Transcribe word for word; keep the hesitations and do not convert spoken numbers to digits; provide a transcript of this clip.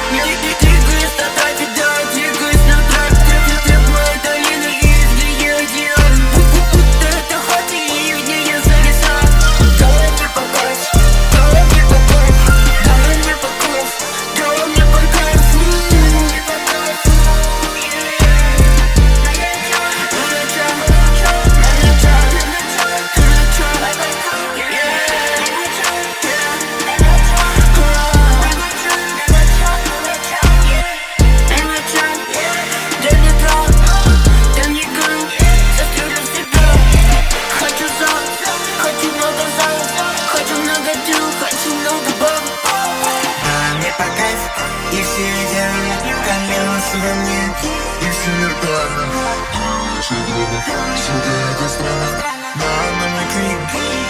Двигаюсь на трапе, да, двигаюсь на трапе. Трап, трап, моя долина, и в ней я один. Будто это хобби, и в ней я зависаю. Дай мне по кайфу, дай мне по кайфу, дай мне по кайфу, дай мне по кайфу, мне по кайфу. И все идеально, колеса во мне, и все виртуально. Все грубо, сука, это странно. На одном крик.